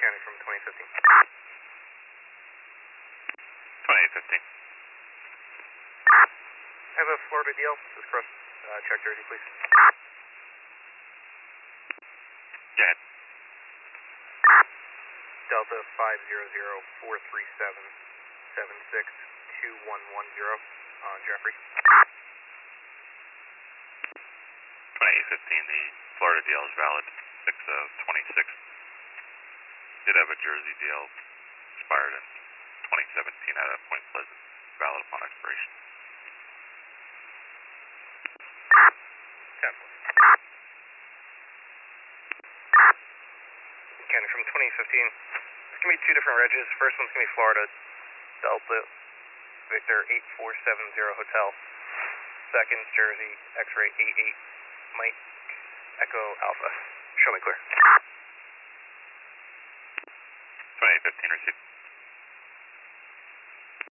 County from 2015. 2815. I have a Florida DL. Just cross check Jersey, please. Go ahead. Delta 500-437-762110 on Jeffrey. 2815, the Florida DL is valid, 6 of 26. Did have a Jersey DL expired in 2017 out of Point Pleasant, valid upon expiration. 10. County from 2015. It's going to be two different regs. First one's going to be Florida Delta Victor 8470 Hotel. Second, Jersey X-ray 88 Mike Echo Alpha. Show me clear. 2815 received.